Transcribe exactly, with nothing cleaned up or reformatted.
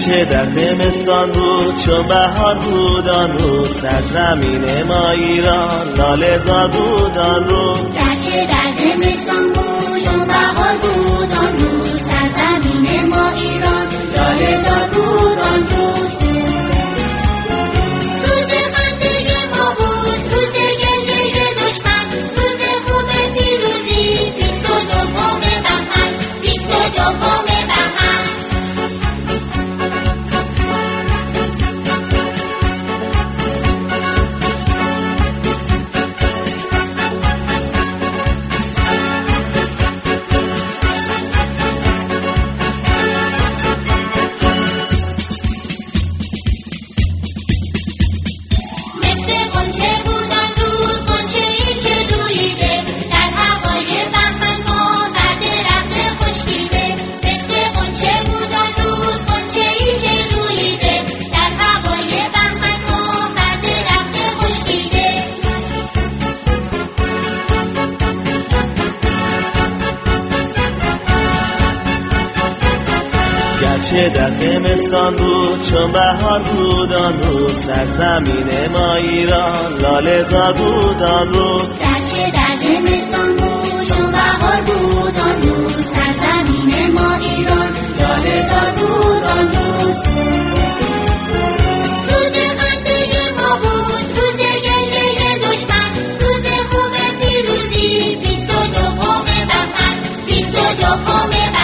گرچه در زمستان بود چون بهار بود آن روز، سرزمین ما ایران لاله زار بود آن روز. گرچه در زمستان بود چون بهار بود آن روز، سرزمین ما ایران لاله زار بود آن روز. روز خنده ما بود، روز گریه دشمن، روز خوب پیروزی، بیست و دوم بهمن، بیست و دوم بهمن. گرچه در زمستان بود چون بهار بود آن روز، سرزمین ما ایران لاله زار بود آن روز. گرچه در زمستان بود چون بهار بود آن روز، سرزمین ما ایران لاله زار بود آن روز. روز خنده ما بود، روز گریه دشمن، روز خوب پیروزی، بیست و دوم بهمن، بیست و دوم بهمن.